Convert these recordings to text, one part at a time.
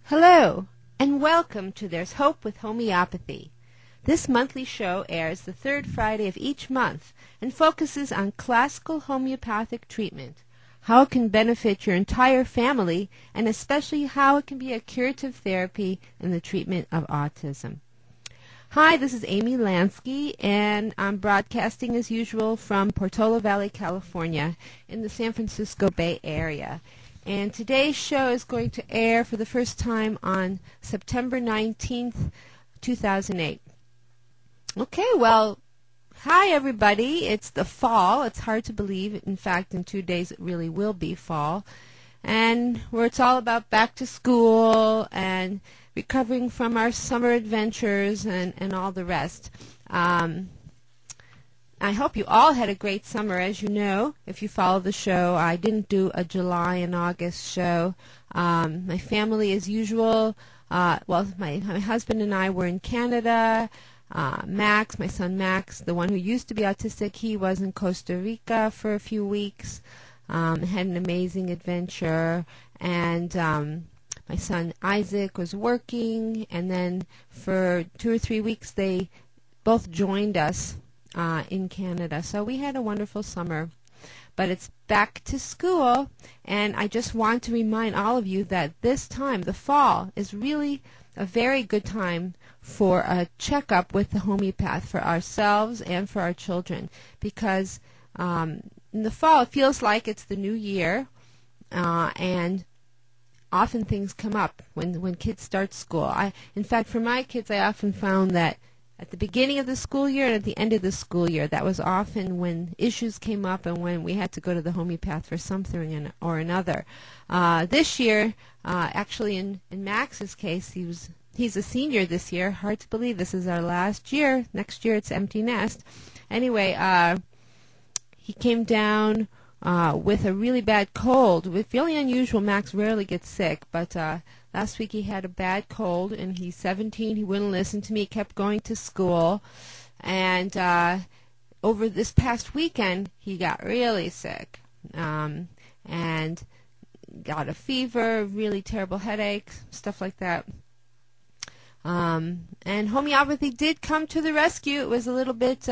Hello, and welcome to There's Hope with Homeopathy. This monthly show airs the third Friday of each month and focuses on classical homeopathic treatment, how it can benefit your entire family, and especially how it can be a curative therapy in the treatment of autism. Hi, this is Amy Lansky, and I'm broadcasting as usual from Portola Valley, California, in the San Francisco Bay Area. And today's show is going to air for the first time on September 19th, 2008. Okay, well, hi everybody. It's the fall. It's hard to believe. In fact, in 2 days it really will be fall. And where it's all about back to school and recovering from our summer adventures and all the rest. I hope you all had a great summer. As you know, if you follow the show, I didn't do a July and August show. My family, as usual, my husband and I were in Canada. Max, my son Max, the one who used to be autistic, he was in Costa Rica for a few weeks. Had an amazing adventure. And my son Isaac was working. And then for 2 or 3 weeks, they both joined us in Canada. So we had a wonderful summer. But it's back to school, and I just want to remind all of you that this time, the fall, is really a very good time for a checkup with the homeopath for ourselves and for our children, because in the fall it feels like it's the new year, and often things come up when kids start school. In fact, for my kids, I often found that at the beginning of the school year and at the end of the school year, that was often when issues came up and when we had to go to the homeopath for something or another. This year, actually in Max's case, he's a senior this year. Hard to believe this is our last year. Next year it's empty nest. Anyway, he came down with a really bad cold. It's really unusual. Max rarely gets sick, but last week he had a bad cold, and he's 17. He wouldn't listen to me. He kept going to school. And over this past weekend, he got really sick and got a fever, really terrible headaches, stuff like that. And homeopathy did come to the rescue. It was a little bit,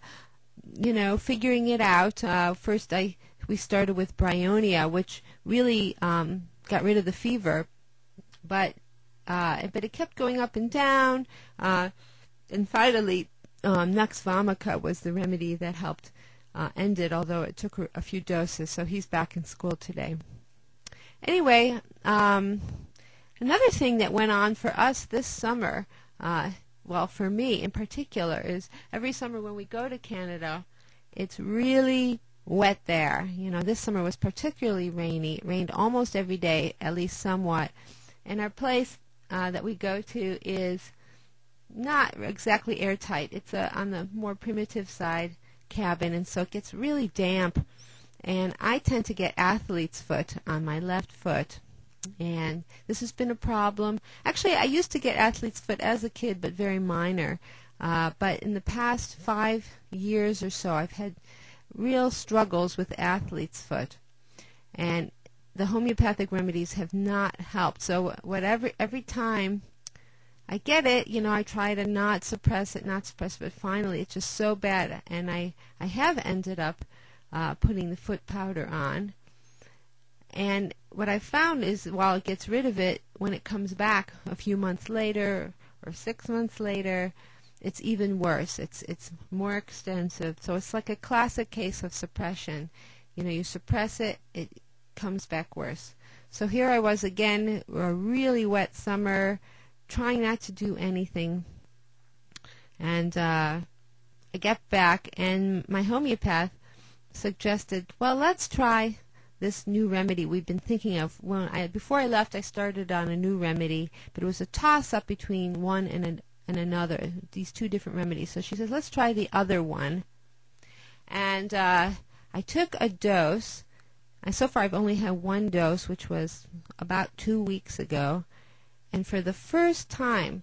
figuring it out. First, we started with Bryonia, which really got rid of the fever. But it kept going up and down, and finally, Nux Vomica was the remedy that helped end it, although it took a few doses, so he's back in school today. Anyway, another thing that went on for us this summer, for me in particular, is every summer when we go to Canada, it's really wet there. This summer was particularly rainy. It rained almost every day, at least somewhat. And our place that we go to is not exactly airtight. It's on the more primitive side cabin, and so it gets really damp. And I tend to get athlete's foot on my left foot, and this has been a problem. Actually, I used to get athlete's foot as a kid, but very minor. But in the past 5 years or so, I've had real struggles with athlete's foot. And the homeopathic remedies have not helped. So every time I get it, I try to not suppress it, but finally it's just so bad. And I have ended up putting the foot powder on. And what I found is while it gets rid of it, when it comes back a few months later or 6 months later, it's even worse. It's more extensive. So it's like a classic case of suppression. You suppress it, it comes back worse. So here I was again, a really wet summer, trying not to do anything. And I get back, and my homeopath suggested, well, let's try this new remedy we've been thinking of. Before I left, I started on a new remedy, but it was a toss-up between one and another, these two different remedies. So she says, let's try the other one. And I took a dose. And so far I've only had one dose, which was about 2 weeks ago. And for the first time,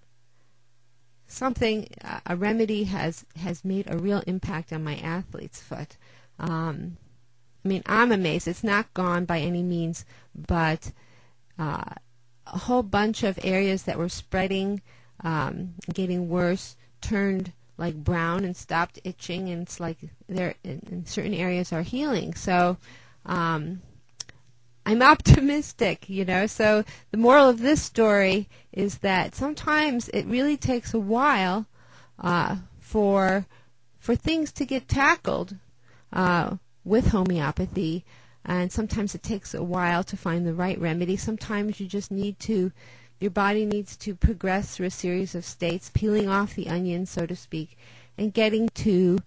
a remedy has made a real impact on my athlete's foot. I'm amazed. It's not gone by any means, but a whole bunch of areas that were spreading, getting worse, turned like brown and stopped itching, and it's like they're in certain areas are healing. So I'm optimistic, So the moral of this story is that sometimes it really takes a while for things to get tackled with homeopathy, and sometimes it takes a while to find the right remedy. Sometimes you just your body needs to progress through a series of states, peeling off the onion, so to speak, and getting to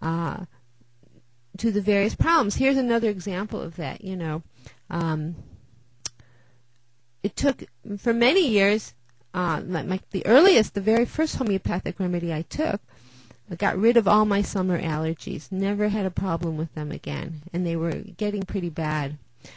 the various problems. Here's another example of that. It took for many years. The very first homeopathic remedy I took, I got rid of all my summer allergies. Never had a problem with them again, and they were getting pretty bad.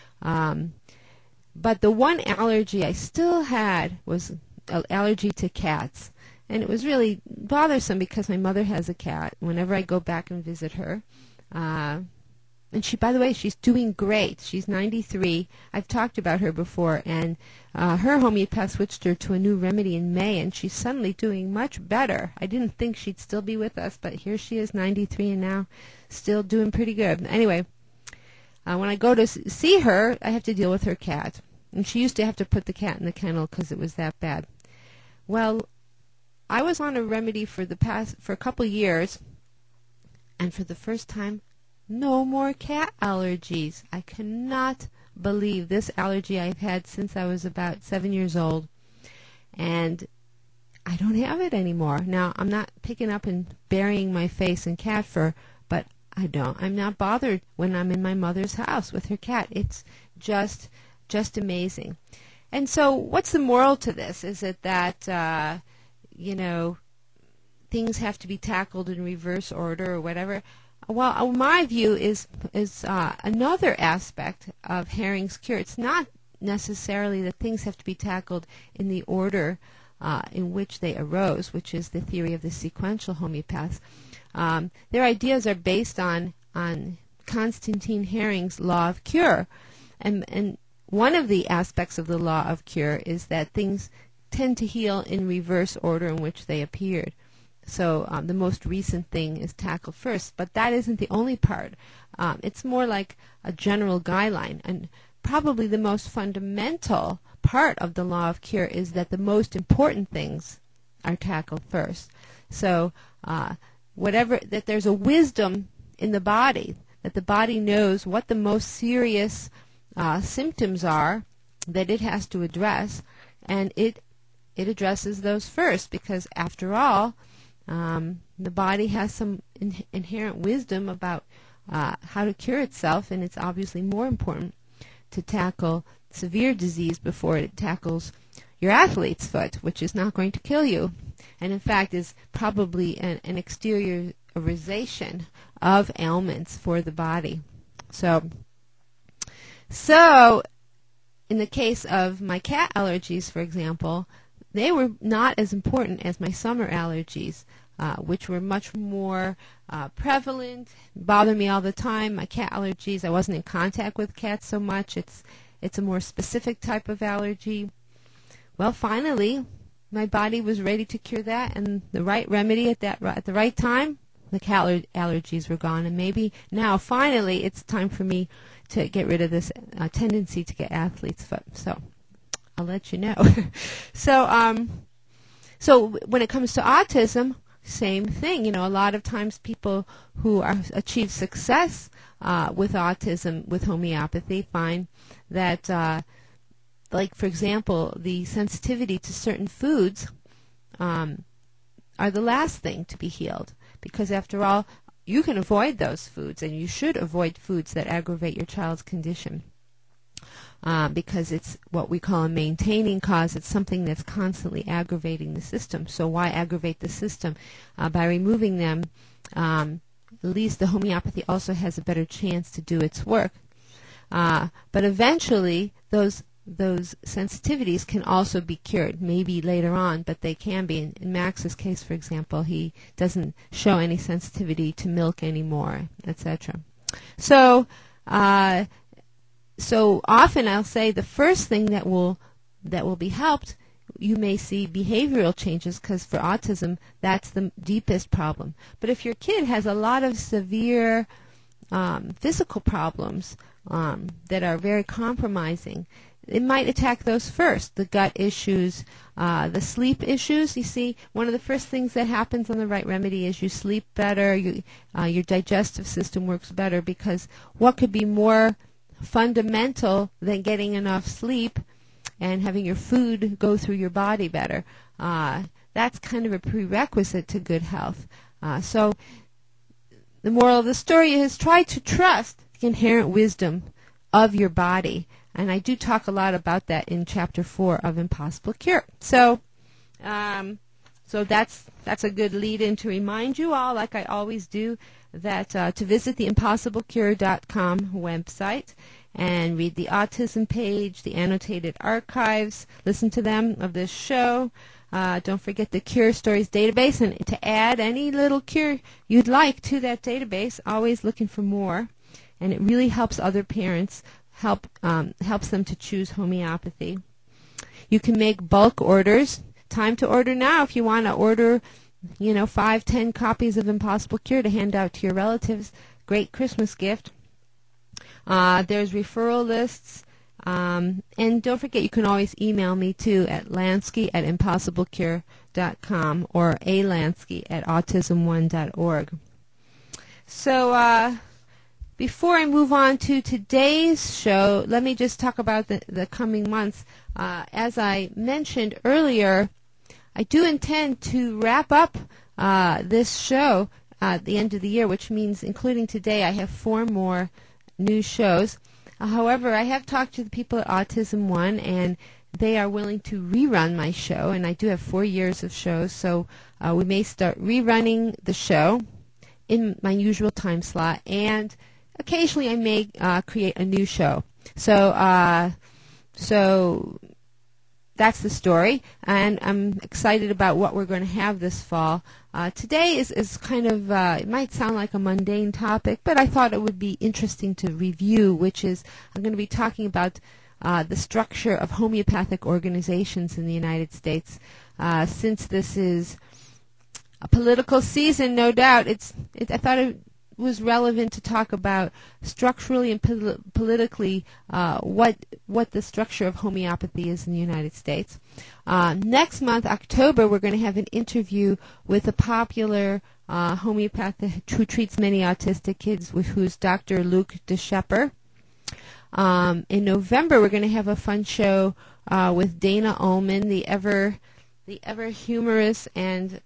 But the one allergy I still had was an allergy to cats. And it was really bothersome because my mother has a cat. Whenever I go back and visit her, and she, by the way, she's doing great. She's 93. I've talked about her before, and her homeopath switched her to a new remedy in May, and she's suddenly doing much better. I didn't think she'd still be with us, but here she is, 93, and now still doing pretty good. Anyway, when I go to see her, I have to deal with her cat. And she used to have to put the cat in the kennel because it was that bad. Well, I was on a remedy for a couple years, and for the first time, no more cat allergies. I cannot believe this allergy I've had since I was about 7 years old, and I don't have it anymore. Now, I'm not picking up and burying my face in cat fur, but I'm not bothered when I'm in my mother's house with her cat. It's just amazing. And so what's the moral to this? Is it that, things have to be tackled in reverse order or whatever? Well, my view is another aspect of Hering's cure. It's not necessarily that things have to be tackled in the order in which they arose, which is the theory of the sequential homeopaths. Their ideas are based on Constantine Hering's law of cure. And one of the aspects of the law of cure is that things tend to heal in reverse order in which they appeared. So the most recent thing is tackled first, but that isn't the only part. It's more like a general guideline, and probably the most fundamental part of the law of cure is that the most important things are tackled first. So that there's a wisdom in the body, that the body knows what the most serious symptoms are that it has to address, and it addresses those first, because after all, the body has some inherent wisdom about how to cure itself, and it's obviously more important to tackle severe disease before it tackles your athlete's foot, which is not going to kill you, and in fact is probably an exteriorization of ailments for the body. So in the case of my cat allergies, for example, they were not as important as my summer allergies, which were much more prevalent, bothered me all the time. My cat allergies, I wasn't in contact with cats so much. It's a more specific type of allergy. Well, finally, my body was ready to cure that, and the right remedy at the right time, the cat allergies were gone. And maybe now, finally, it's time for me to get rid of this tendency to get athlete's foot. So I'll let you know. So when it comes to autism, same thing. A lot of times people who achieve success with autism with homeopathy find that, like for example, the sensitivity to certain foods are the last thing to be healed, because after all, you can avoid those foods, and you should avoid foods that aggravate your child's condition. Because it's what we call a maintaining cause. It's something that's constantly aggravating the system. So why aggravate the system? By removing them, at least the homeopathy also has a better chance to do its work. But eventually, those sensitivities can also be cured, maybe later on, but they can be. In Max's case, for example, he doesn't show any sensitivity to milk anymore, etc. So often I'll say the first thing that will that will be helped, you may see behavioral changes, because for autism, that's the deepest problem. But if your kid has a lot of severe physical problems that are very compromising, it might attack those first. The gut issues, the sleep issues. You see, one of the first things that happens on the right remedy is you sleep better, your digestive system works better, because what could be more fundamental than getting enough sleep and having your food go through your body better? That's kind of a prerequisite to good health. So the moral of the story is try to trust the inherent wisdom of your body. And I do talk a lot about that in Chapter 4 of Impossible Cure. So that's a good lead-in to remind you all, like I always do, that to visit the impossiblecure.com website and read the autism page, the annotated archives, listen to them of this show. Don't forget the Cure Stories database, and to add any little cure you'd like to that database, always looking for more. And it really helps other parents, helps them to choose homeopathy. You can make bulk orders. Time to order now if you want to order, 5-10 copies of Impossible Cure to hand out to your relatives. Great Christmas gift. There's referral lists. And don't forget, you can always email me too at lansky@impossiblecure.com or alansky@autism1.org. So before I move on to today's show, let me just talk about the coming months. As I mentioned earlier, I do intend to wrap up this show at the end of the year, which means, including today, I have 4 more new shows. However, I have talked to the people at Autism One, and they are willing to rerun my show, and I do have 4 years of shows, so we may start rerunning the show in my usual time slot, and occasionally I may create a new show. So that's the story, and I'm excited about what we're going to have this fall. Today is kind of, it might sound like a mundane topic, but I thought it would be interesting to review, which is I'm going to be talking about the structure of homeopathic organizations in the United States. Since this is a political season, no doubt, I thought it was relevant to talk about structurally and politically what the structure of homeopathy is in the United States. Next month, October, we're going to have an interview with a popular homeopath who treats many autistic kids, who's Dr. Luc DeShepper. In November, we're going to have a fun show with Dana Ullman, the ever humorous and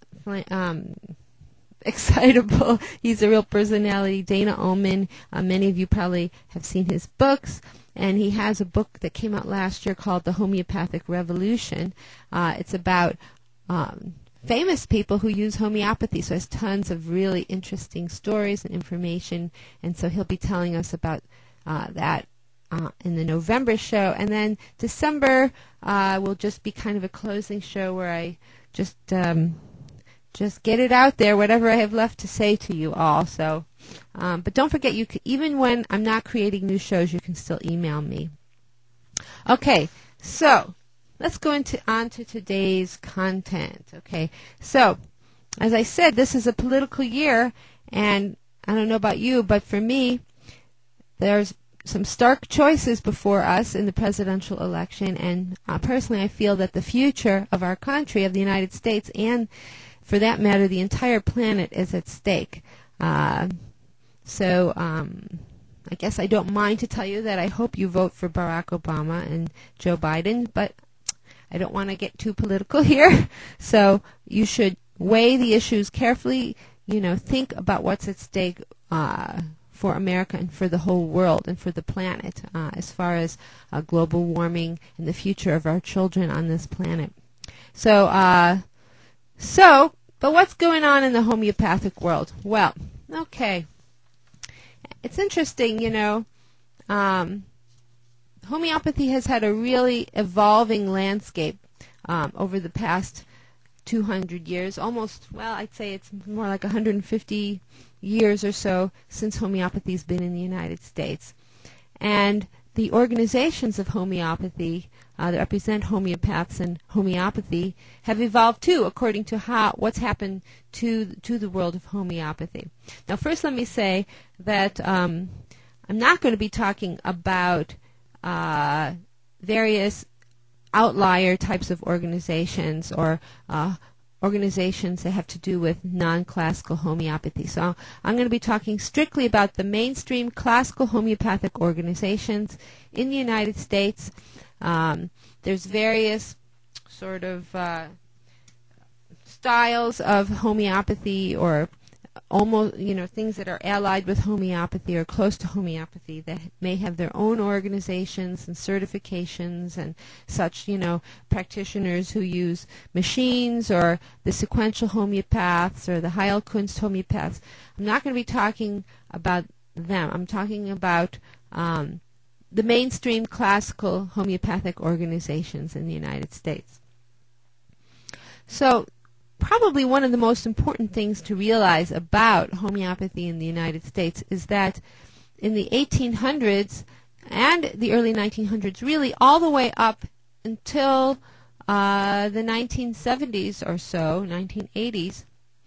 excitable. He's a real personality, Dana Ullman. Many of you probably have seen his books, and he has a book that came out last year called The Homeopathic Revolution. It's about famous people who use homeopathy, so it has tons of really interesting stories and information, and so he'll be telling us about that in the November show. And then December will just be kind of a closing show where I just get it out there, whatever I have left to say to you all. So, but don't forget, even when I'm not creating new shows, you can still email me. Okay, so let's go on to today's content. Okay, so as I said, this is a political year, and I don't know about you, but for me, there's some stark choices before us in the presidential election, and personally, I feel that the future of our country, of the United States, and for that matter, the entire planet is at stake. So I guess I don't mind to tell you that I hope you vote for Barack Obama and Joe Biden, but I don't want to get too political here. So you should weigh the issues carefully, think about what's at stake for America and for the whole world and for the planet as far as global warming and the future of our children on this planet. But what's going on in the homeopathic world? Well, okay. It's interesting, homeopathy has had a really evolving landscape over the past 200 years, I'd say it's more like 150 years or so since homeopathy's been in the United States. And the organizations of homeopathy that represent homeopaths and homeopathy have evolved too, according to what's happened to the world of homeopathy. Now, first, let me say that I'm not going to be talking about various outlier types of organizations or organizations that have to do with non-classical homeopathy. So I'm going to be talking strictly about the mainstream classical homeopathic organizations in the United States. There's various sort of styles of homeopathy, or almost, things that are allied with homeopathy or close to homeopathy that may have their own organizations and certifications and such, practitioners who use machines, or the sequential homeopaths or the Heilkunst homeopaths. I'm not going to be talking about them. I'm talking about the mainstream classical homeopathic organizations in the United States. So, probably one of the most important things to realize about homeopathy in the United States is that in the 1800s and the early 1900s, really all the way up until the 1970s or so, 1980s,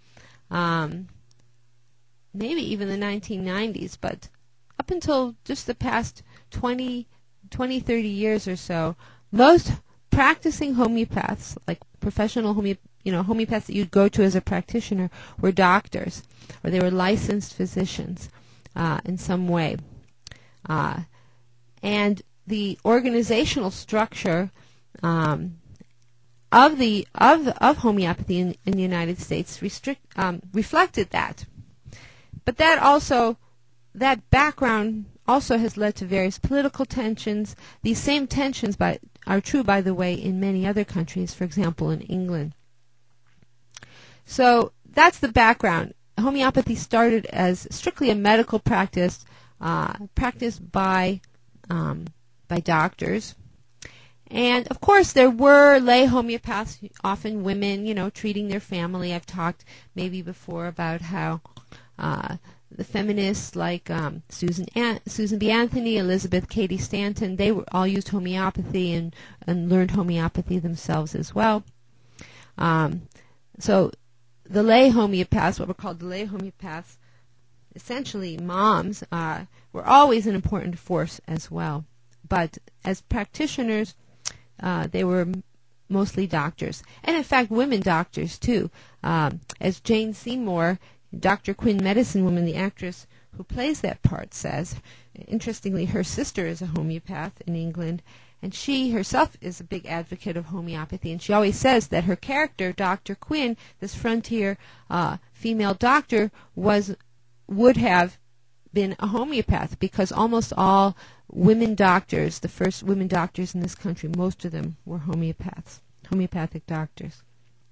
maybe even the 1990s, but up until just the past 20, 30 years or so, most practicing homeopaths, like professional homeopaths that you'd go to as a practitioner, were doctors, or they were licensed physicians in some way. And the organizational structure of homeopathy in the United States reflected that. But that background also has led to various political tensions. These same tensions are true, by the way, in many other countries, for example, in England. So that's the background. Homeopathy started as strictly a medical practice, practiced by doctors. And, of course, there were lay homeopaths, often women, treating their family. I've talked maybe before about how the feminists like Susan B. Anthony, Elizabeth Cady Stanton, they all used homeopathy and learned homeopathy themselves as well. So the lay homeopaths, what were called the lay homeopaths, essentially moms, were always an important force as well. But as practitioners, they were mostly doctors. And in fact, women doctors too. As Jane Seymour, Dr. Quinn Medicine Woman, the actress who plays that part, says, interestingly, her sister is a homeopath in England, and she herself is a big advocate of homeopathy, and she always says that her character, Dr. Quinn, this frontier female doctor, would have been a homeopath, because almost all women doctors, the first women doctors in this country, most of them were homeopaths, homeopathic doctors.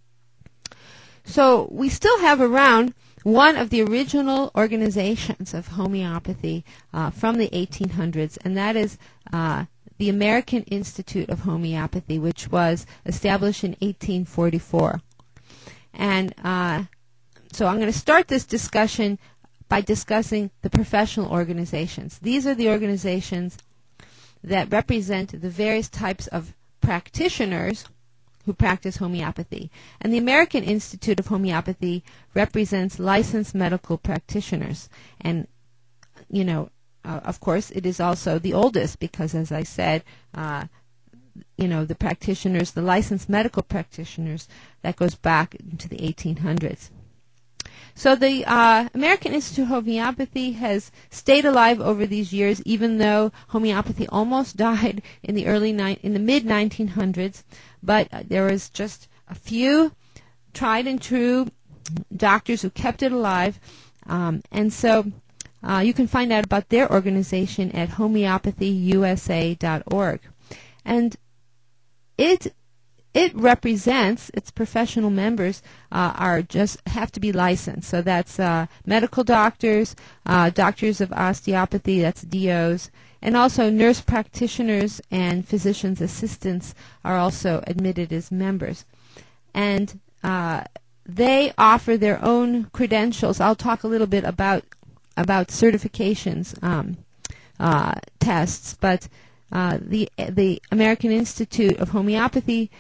So we still have around one of the original organizations of homeopathy from the 1800s, and that is the American Institute of Homeopathy, which was established in 1844. And so I'm going to start this discussion by discussing the professional organizations. These are the organizations that represent the various types of practitioners who practice homeopathy. And the American Institute of Homeopathy represents licensed medical practitioners. And, of course, it is also the oldest because, as I said, the practitioners, the licensed medical practitioners, that goes back into the 1800s. So the American Institute of Homeopathy has stayed alive over these years, even though homeopathy almost died in the mid-1900s. But there was just a few tried and true doctors who kept it alive, and so you can find out about their organization at homeopathyusa.org. And it represents, its professional members have to be licensed. So that's medical doctors, doctors of osteopathy, that's DOs, and also nurse practitioners and physicians' assistants are also admitted as members. And they offer their own credentials. I'll talk a little bit about certifications tests, but the American Institute of Homeopathy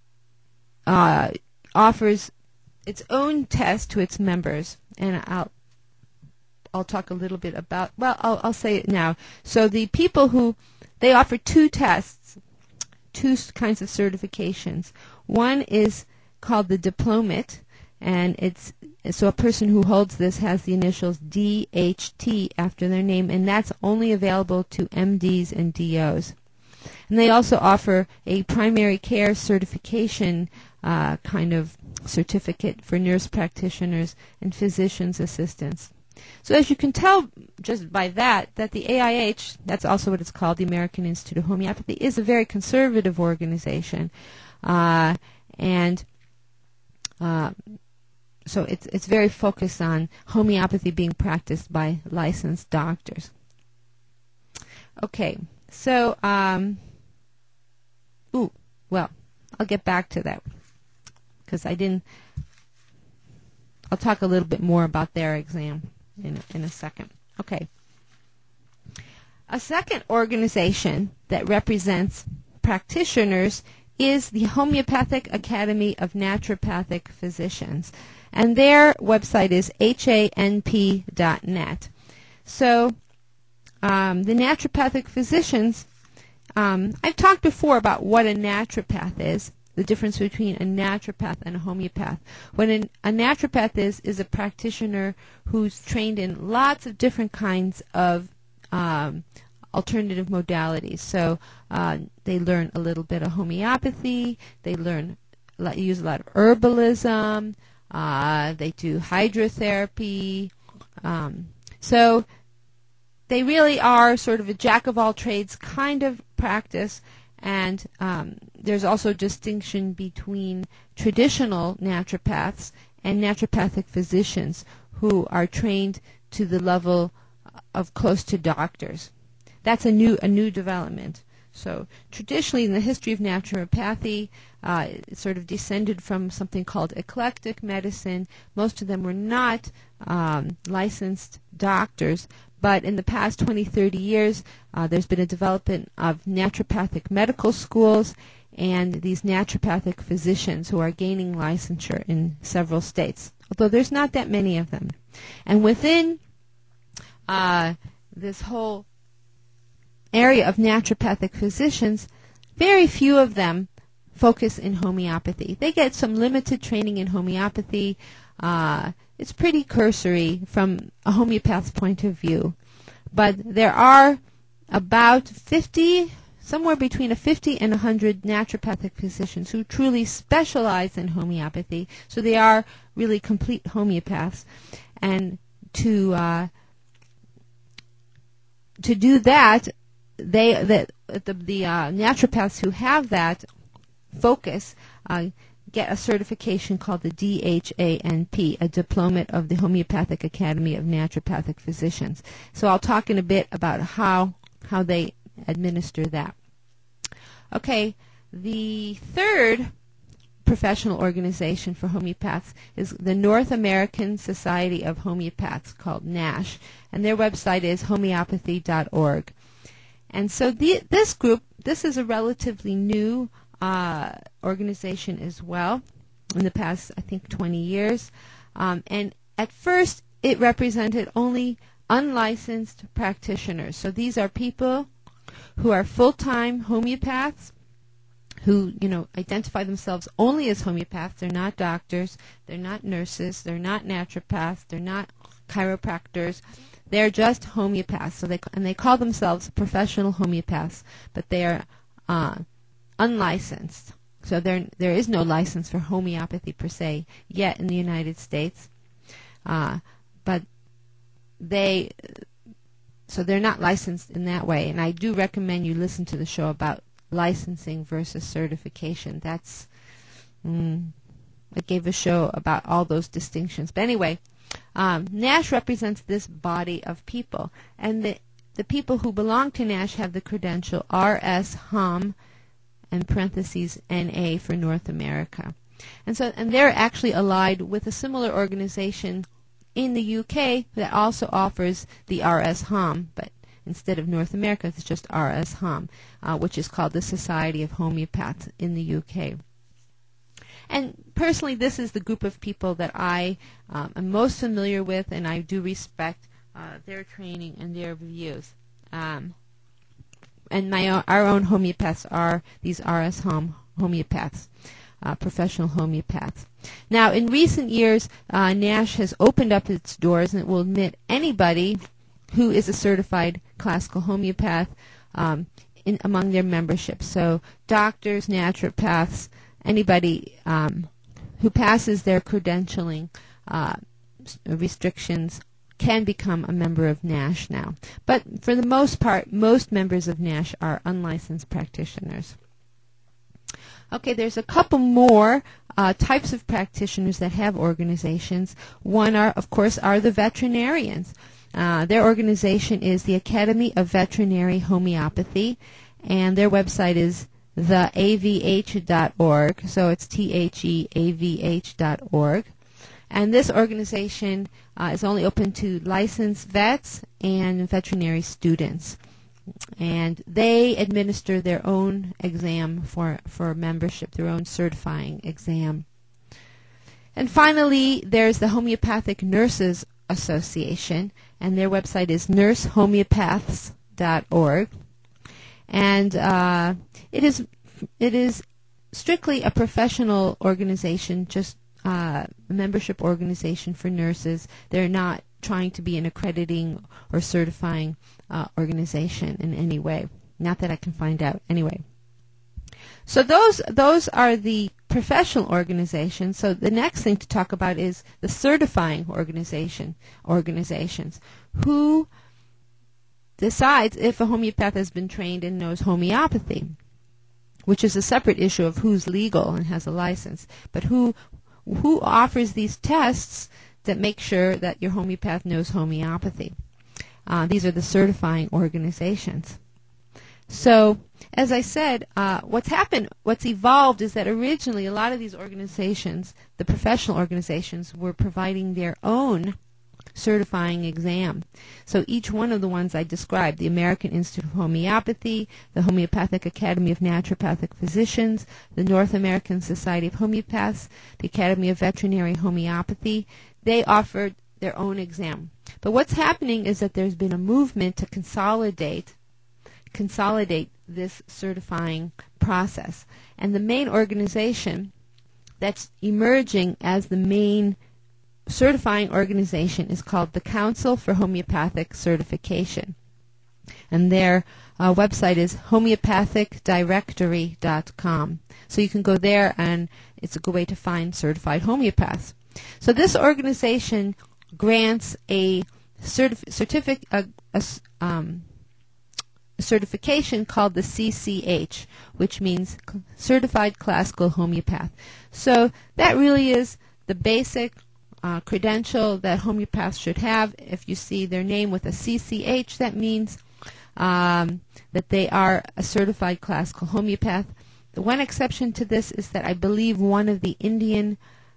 offers its own test to its members, and I'll talk a little bit about. Well, I'll say it now. So the people they offer two tests, two kinds of certifications. One is called the Diplomate, and so a person who holds this has the initials DHT after their name, and that's only available to MDs and DOs. And they also offer a primary care certification kind of certificate for nurse practitioners and physician's assistants. So as you can tell just by that the AIH, that's also what it's called, the American Institute of Homeopathy, is a very conservative organization. So it's very focused on homeopathy being practiced by licensed doctors. Okay, so, I'll get back to that because I'll talk a little bit more about their exam in a second. Okay. A second organization that represents practitioners is the Homeopathic Academy of Naturopathic Physicians, and their website is hanp.net. So the naturopathic physicians, I've talked before about what a naturopath is, the difference between a naturopath and a homeopath. What a naturopath is a practitioner who's trained in lots of different kinds of alternative modalities. So they learn a little bit of homeopathy, they use a lot of herbalism, they do hydrotherapy. So they really are sort of a jack-of-all-trades kind of practice, and there's also distinction between traditional naturopaths and naturopathic physicians who are trained to the level of close to doctors. That's a new development. So traditionally in the history of naturopathy, it sort of descended from something called eclectic medicine. Most of them were not licensed doctors, but in the past 20, 30 years, there's been a development of naturopathic medical schools and these naturopathic physicians who are gaining licensure in several states, although there's not that many of them. And within this whole area of naturopathic physicians, very few of them focus in homeopathy. They get some limited training in homeopathy. It's pretty cursory from a homeopath's point of view. But there are about 50, somewhere between 50 and 100 naturopathic physicians who truly specialize in homeopathy. So they are really complete homeopaths. And to do that, the naturopaths who have that focus get a certification called the DHANP, a Diplomate of the Homeopathic Academy of Naturopathic Physicians. So I'll talk in a bit about how they administer that. Okay, the third professional organization for homeopaths is the North American Society of Homeopaths, called NASH, and their website is homeopathy.org. And so this group, this is a relatively new organization as well in the past, I think, 20 years. And at first, it represented only unlicensed practitioners. So these are people who are full-time homeopaths who, identify themselves only as homeopaths. They're not doctors, they're not nurses, they're not naturopaths, they're not chiropractors. They're just homeopaths. So they call themselves professional homeopaths, but they are unlicensed. So there is no license for homeopathy per se yet in the United States, but they're not licensed in that way. And I do recommend you listen to the show about licensing versus certification. I gave a show about all those distinctions. But anyway, NASH represents this body of people, and the people who belong to NASH have the credential RS Hom and parentheses NA for North America. And they're actually allied with a similar organization in the UK that also offers the RS Hom, but instead of North America, it's just RS-HOM, which is called the Society of Homeopaths in the UK. And personally, this is the group of people that I am most familiar with, and I do respect their training and their views. And our own homeopaths are these RS-HOM homeopaths, professional homeopaths. Now, in recent years, NASH has opened up its doors, and it will admit anybody who is a certified classical homeopath among their membership. So doctors, naturopaths, anybody who passes their credentialing restrictions can become a member of NASH now. But for the most part, most members of NASH are unlicensed practitioners. Okay, there's a couple more types of practitioners that have organizations. One, of course, are the veterinarians. Their organization is the Academy of Veterinary Homeopathy, and their website is theavh.org, so it's theavh.org. And this organization is only open to licensed vets and veterinary students. And they administer their own exam for membership, their own certifying exam. And finally, there's the Homeopathic Nurses Association, and their website is nursehomeopaths.org. And it is strictly a professional organization, just a membership organization for nurses. They're not trying to be an accrediting or certifying organization in any way. Not that I can find out. Anyway. So those are the professional organizations. So the next thing to talk about is the certifying organizations. Who decides if a homeopath has been trained and knows homeopathy, which is a separate issue of who's legal and has a license. But who offers these tests that make sure that your homeopath knows homeopathy? These are the certifying organizations. So, as I said, what's evolved is that originally a lot of these organizations, the professional organizations, were providing their own certifying exam. So each one of the ones I described, the American Institute of Homeopathy, the Homeopathic Academy of Naturopathic Physicians, the North American Society of Homeopaths, the Academy of Veterinary Homeopathy, they offered their own exam. But what's happening is that there's been a movement to consolidate this certifying process. And the main organization that's emerging as the main certifying organization is called the Council for Homeopathic Certification. And their website is homeopathicdirectory.com. So you can go there, and it's a good way to find certified homeopaths. So this organization grants a certification called the CCH, which means Certified Classical Homeopath. So that really is the basic credential that homeopaths should have. If you see their name with a CCH, that means that they are a certified classical homeopath. The one exception to this is that I believe one of the Indian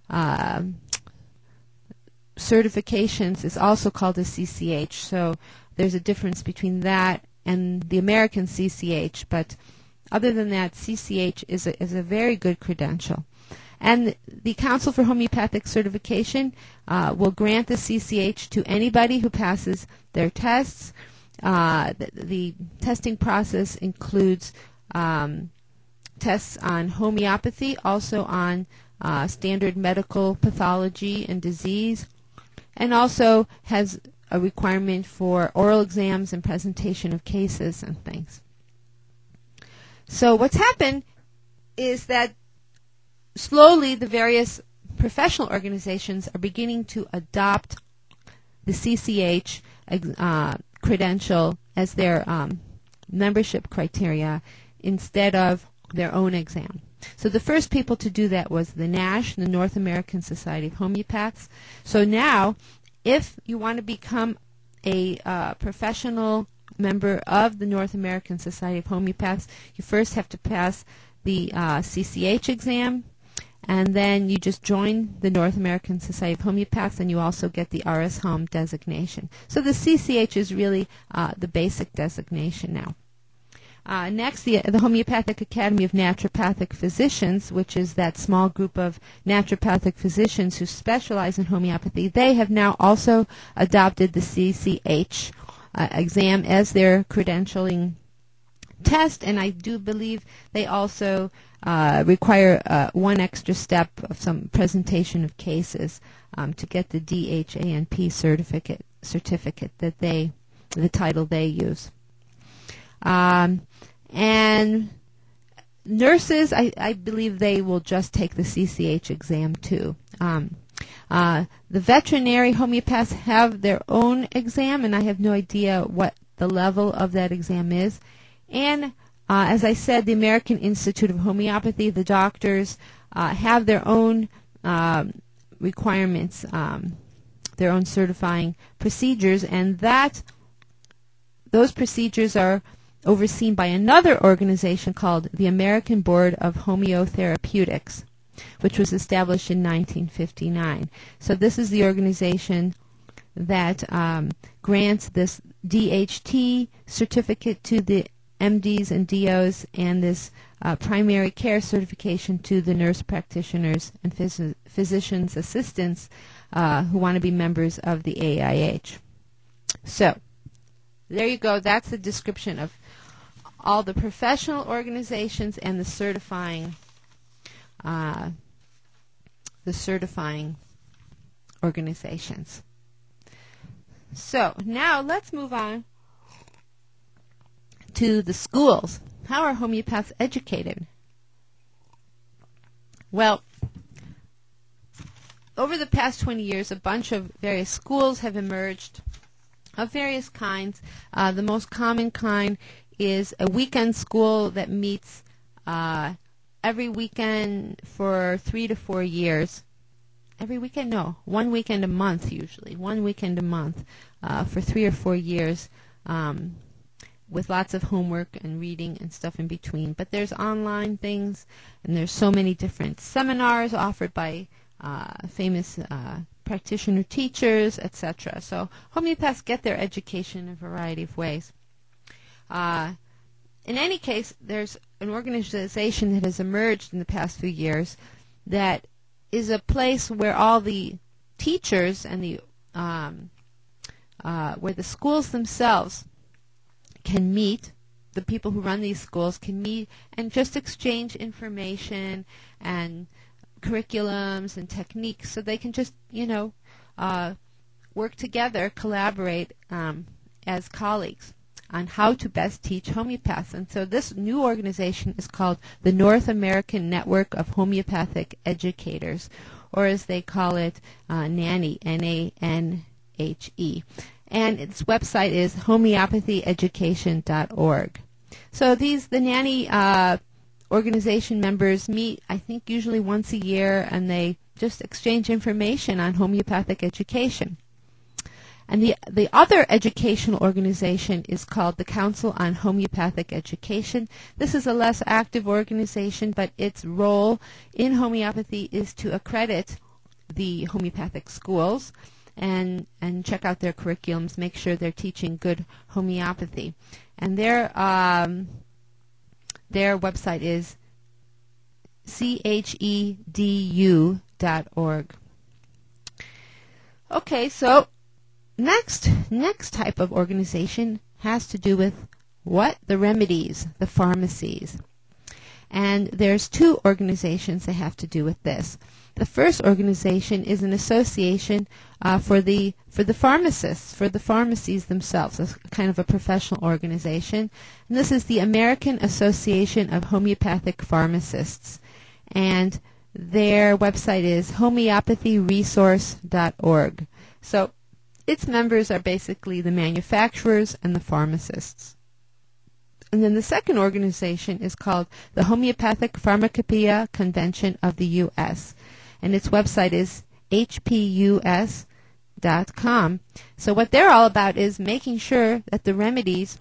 certifications is also called a CCH. So there's a difference between that and the American CCH. But other than that, CCH is a very good credential. And the Council for Homeopathic Certification will grant the CCH to anybody who passes their tests. The testing process includes tests on homeopathy, also on standard medical pathology and disease, and also has a requirement for oral exams and presentation of cases and things. So what's happened is that slowly the various professional organizations are beginning to adopt the CCH credential as their membership criteria instead of their own exam. So the first people to do that was the NASH, the North American Society of Homeopaths. So now, if you want to become a professional member of the North American Society of Homeopaths, you first have to pass the CCH exam. and then you just join the North American Society of Homeopaths, and you also get the RS Home designation. So the CCH is really the basic designation now. Next, the Homeopathic Academy of Naturopathic Physicians, which is that small group of naturopathic physicians who specialize in homeopathy, they have now also adopted the CCH exam as their credentialing test, and I do believe they also require one extra step of some presentation of cases to get the DHANP certificate that the title they use. And nurses, I believe they will just take the CCH exam too. The veterinary homeopaths have their own exam, and I have no idea what the level of that exam is. And as I said, the American Institute of Homeopathy, the doctors have their own requirements, their own certifying procedures, and those procedures are overseen by another organization called the American Board of Homeotherapeutics, which was established in 1959. So this is the organization that grants this DHT certificate to the MDs and DOs, and this primary care certification to the nurse practitioners and physician's assistants who want to be members of the AIH. So there you go. That's the description of all the professional organizations and the certifying organizations. So now let's move on to the schools. How are homeopaths educated? Well, over the past 20 years, a bunch of various schools have emerged of various kinds. The most common kind is a weekend school that meets every weekend for 3 to 4 years. Every weekend? No, 1 weekend a month usually. 1 weekend a month for 3 or 4 years, with lots of homework and reading and stuff in between. But there's online things, and there's so many different seminars offered by famous practitioner teachers, etc. So homeopaths get their education in a variety of ways. In any case, there's an organization that has emerged in the past few years that is a place where all the teachers and where the schools themselves can meet. The people who run these schools can meet and just exchange information and curriculums and techniques, so they can just, work together, collaborate as colleagues on how to best teach homeopaths. And so this new organization is called the North American Network of Homeopathic Educators, or as they call it, NANHE, N-A-N-H-E. And its website is homeopathy-education.org. So the NANHE organization members meet, I think, usually once a year, and they just exchange information on homeopathic education. And the other educational organization is called the Council on Homeopathic Education. This is a less active organization, but its role in homeopathy is to accredit the homeopathic schools and check out their curriculums, make sure they're teaching good homeopathy. And their website is chedu.org. Okay, so next type of organization has to do with what? The remedies, the pharmacies. And there's two organizations that have to do with this. The first organization is an association for the pharmacists, for the pharmacies themselves, a kind of a professional organization. And this is the American Association of Homeopathic Pharmacists. And their website is homeopathyresource.org. So its members are basically the manufacturers and the pharmacists. And then the second organization is called the Homeopathic Pharmacopoeia Convention of the U.S., and its website is hpus.com. So what they're all about is making sure that the remedies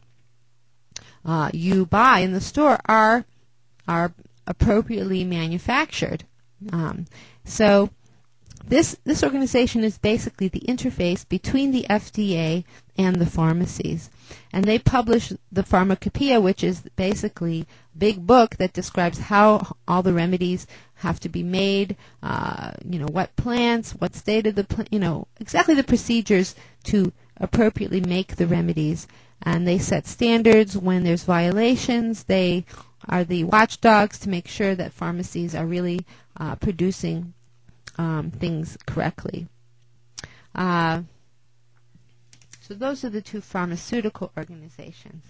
you buy in the store are appropriately manufactured. So this organization is basically the interface between the FDA and the pharmacies. And they publish the Pharmacopoeia, which is basically a big book that describes how all the remedies have to be made, what plants, what state of the exactly the procedures to appropriately make the remedies. And they set standards when there's violations. They are the watchdogs to make sure that pharmacies are really producing things correctly. So those are the two pharmaceutical organizations.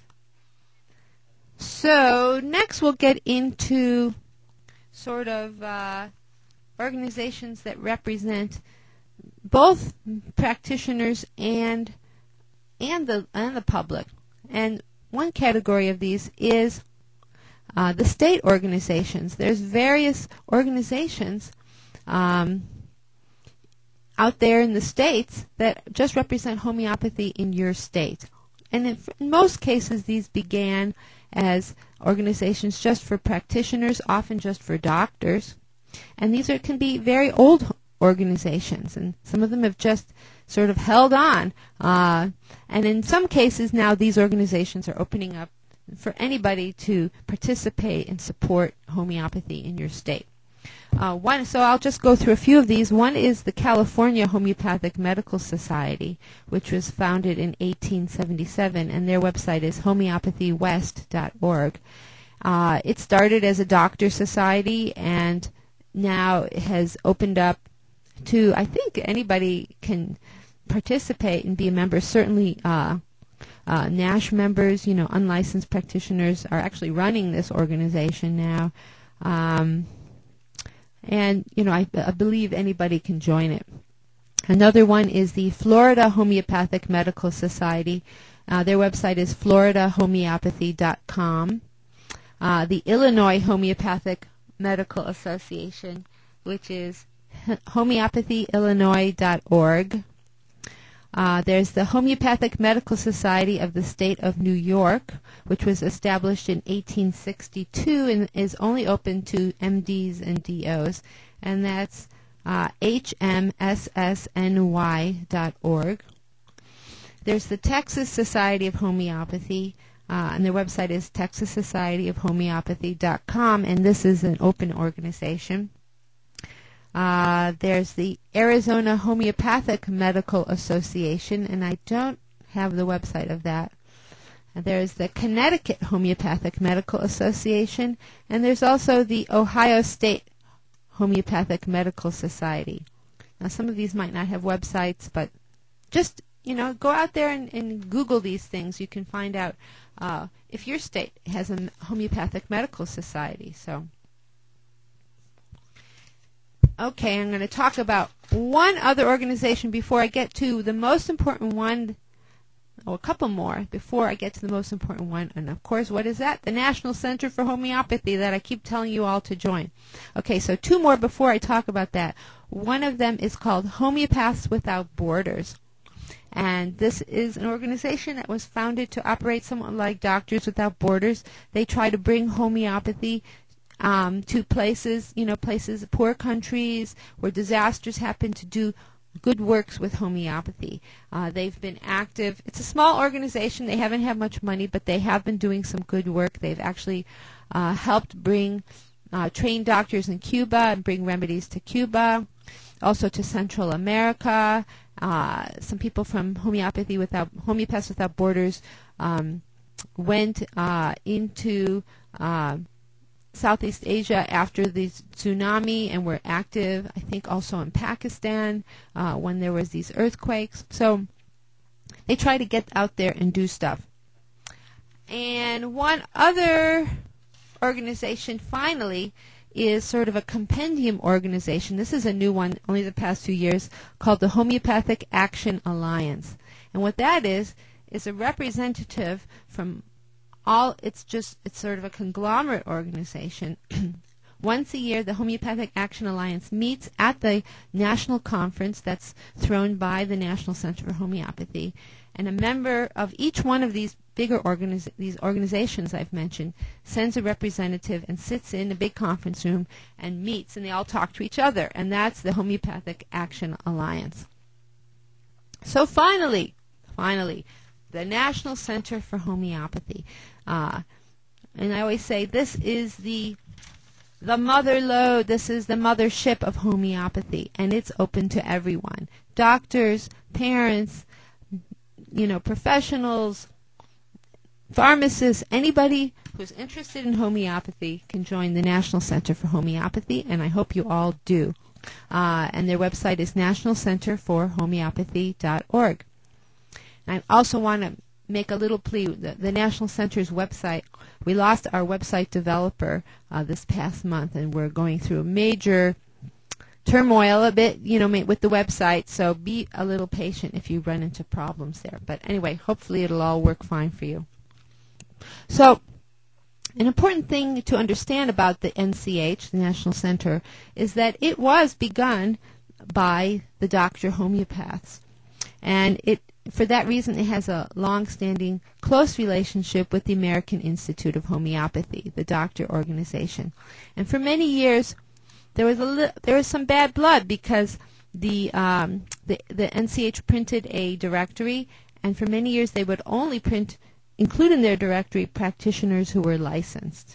So next we'll get into sort of organizations that represent both practitioners and the public. And one category of these is the state organizations. There's various organizations out there in the states that just represent homeopathy in your state. And in most cases, these began as organizations just for practitioners, often just for doctors. And these can be very old organizations, and some of them have just sort of held on. And in some cases now, these organizations are opening up for anybody to participate and support homeopathy in your state. So I'll just go through a few of these. One is the California Homeopathic Medical Society, which was founded in 1877, and their website is homeopathywest.org. It started as a doctor society, and now it has opened up to, I think anybody can participate and be a member. Certainly NASH members, unlicensed practitioners are actually running this organization now. And I believe anybody can join it. Another one is the Florida Homeopathic Medical Society. Their website is floridahomeopathy.com. The Illinois Homeopathic Medical Association, which is homeopathyillinois.org. There's the Homeopathic Medical Society of the State of New York, which was established in 1862 and is only open to MDs and DOs, and that's hmssny.org. There's the Texas Society of Homeopathy, and their website is texassocietyofhomeopathy.com, and this is an open organization. There's the Arizona Homeopathic Medical Association, and I don't have the website of that. There's the Connecticut Homeopathic Medical Association, and there's also the Ohio State Homeopathic Medical Society. Now, some of these might not have websites, but just, go out there and Google these things. You can find out if your state has a homeopathic medical society. So. Okay, I'm going to talk about one other organization before I get to the most important one, or a couple more before I get to the most important one. And of course, what is that? The National Center for Homeopathy that I keep telling you all to join. Okay, so two more before I talk about that. One of them is called Homeopaths Without Borders. And this is an organization that was founded to operate somewhat like Doctors Without Borders. They try to bring homeopathy to places, poor countries where disasters happen, to do good works with homeopathy. They've been active. It's a small organization. They haven't had much money, but they have been doing some good work. They've actually helped bring trained doctors in Cuba and bring remedies to Cuba, also to Central America. Some people from Homeopaths Without Borders went into Southeast Asia after the tsunami and were active, I think, also in Pakistan when there was these earthquakes. So they try to get out there and do stuff. And one other organization, finally, is sort of a compendium organization. This is a new one, only the past 2 years, called the Homeopathic Action Alliance. And what that is a representative from it's sort of a conglomerate organization Once a year, the Homeopathic Action Alliance meets at the national conference that's thrown by the National Center for Homeopathy. And a member of each one of these bigger these organizations I've mentioned sends a representative and sits in a big conference room and meets, and they all talk to each other. And that's the Homeopathic Action Alliance. So finally, the National Center for Homeopathy. And I always say this is the mother lode, this is the mothership of homeopathy, and it's open to everyone. Doctors, parents, professionals, pharmacists, anybody who's interested in homeopathy can join the National Center for Homeopathy, and I hope you all do. And their website is nationalcenterforhomeopathy.org. And I also want to make a little plea. The National Center's website, we lost our website developer this past month, and we're going through a major turmoil a bit, with the website, so be a little patient if you run into problems there. But anyway, hopefully it'll all work fine for you. So, an important thing to understand about the NCH, the National Center, is that it was begun by the doctor homeopaths. And for that reason, it has a long-standing, close relationship with the American Institute of Homeopathy, the doctor organization. And for many years, there was some bad blood because the NCH printed a directory, and for many years they would only include in their directory practitioners who were licensed.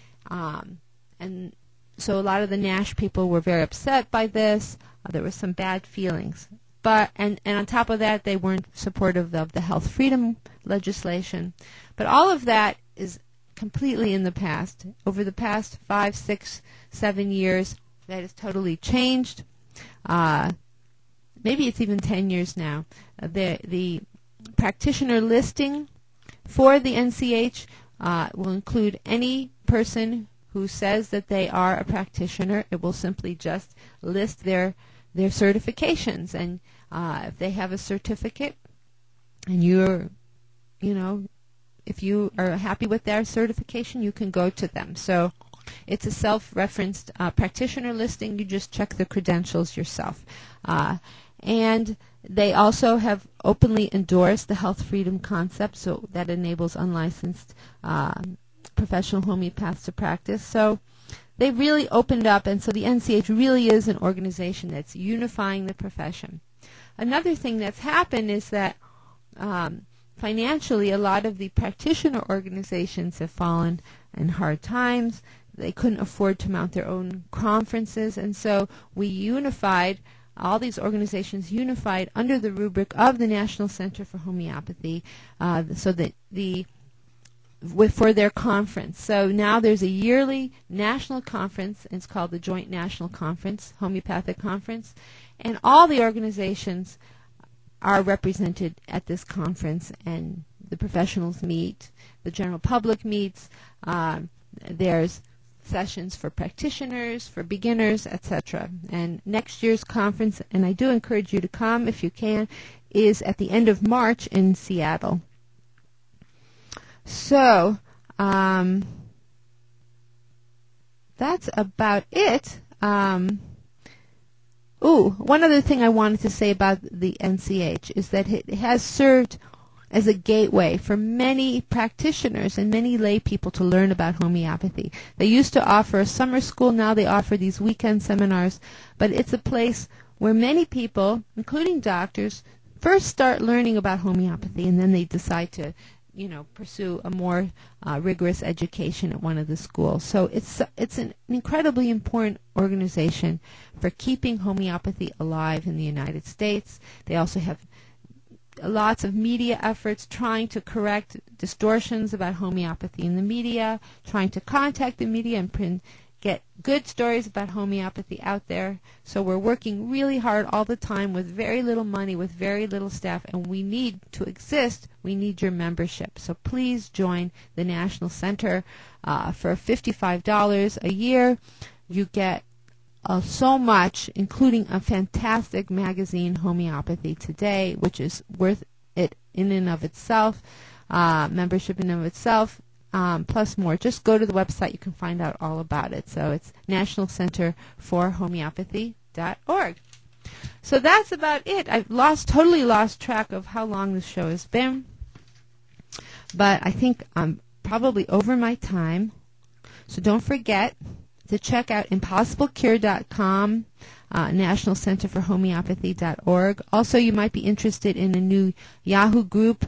And so a lot of the NASH people were very upset by this. There were some bad feelings. And on top of that, they weren't supportive of the health freedom legislation. But all of that is completely in the past. Over the past 5, 6, 7 years, that has totally changed. Maybe it's even 10 years now. The practitioner listing for the NCH will include any person who says that they are a practitioner. It will simply just list their certifications, and if they have a certificate and if you are happy with their certification, you can go to them. So it's a self-referenced practitioner listing. You just check the credentials yourself. And they also have openly endorsed the health freedom concept, so that enables unlicensed professional homeopaths to practice. So they really opened up, and so the NCH really is an organization that's unifying the profession. Another thing that's happened is that financially, a lot of the practitioner organizations have fallen in hard times. They couldn't afford to mount their own conferences, and so we unified, all these organizations unified under the rubric of the National Center for Homeopathy, so that for their conference. So now there's a yearly national conference, and it's called the Joint National Conference, Homeopathic Conference, and all the organizations are represented at this conference, and the professionals meet, the general public meets, there's sessions for practitioners, for beginners, etc. And next year's conference, and I do encourage you to come if you can, is at the end of March in Seattle. So, that's about it. One other thing I wanted to say about the NCH is that it has served as a gateway for many practitioners and many lay people to learn about homeopathy. They used to offer a summer school, now they offer these weekend seminars, but it's a place where many people, including doctors, first start learning about homeopathy, and then they decide to pursue a more rigorous education at one of the schools. So it's an incredibly important organization for keeping homeopathy alive in the United States. They also have lots of media efforts trying to correct distortions about homeopathy in the media, trying to contact the media and get good stories about homeopathy out there. So we're working really hard all the time with very little money, with very little staff, and we need to exist. We need your membership. So please join the National Center for $55 a year. You get so much, including a fantastic magazine, Homeopathy Today, which is worth it in and of itself, membership in and of itself. plus more. Just go to the website. You can find out all about it. So it's National Center for Homeopathy.org. So that's about it. I've totally lost track of how long this show has been. But I think I'm probably over my time. So don't forget to check out impossiblecure.com, National Center for Homeopathy.org. Also, you might be interested in a new Yahoo group,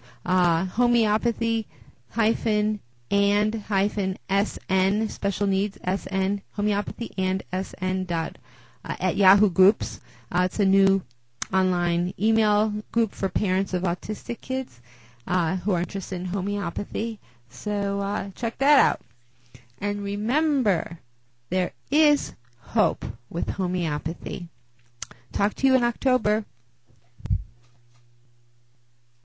homeopathy-and-SN, special needs SN, homeopathy and SN at Yahoo Groups. It's a new online email group for parents of autistic kids who are interested in homeopathy. So check that out. And remember, there is hope with homeopathy. Talk to you in October.